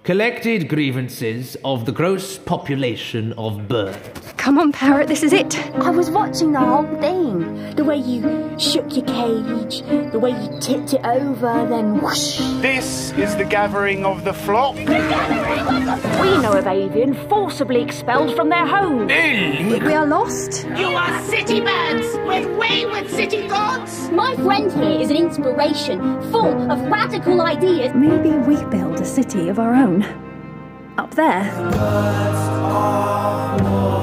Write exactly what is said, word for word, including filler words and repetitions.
Collected grievances of the gross population of birds. Come on, Parrot, this is it. I was watching the whole thing. The way you shook your cage, the way you tipped it over, then whoosh. This is the gathering of the flock. We know of avian forcibly expelled from their home. We are lost. You are city birds with wayward city thoughts. My friend here is an inspiration, full of radical ideas. Maybe we build a city of our own. Up there.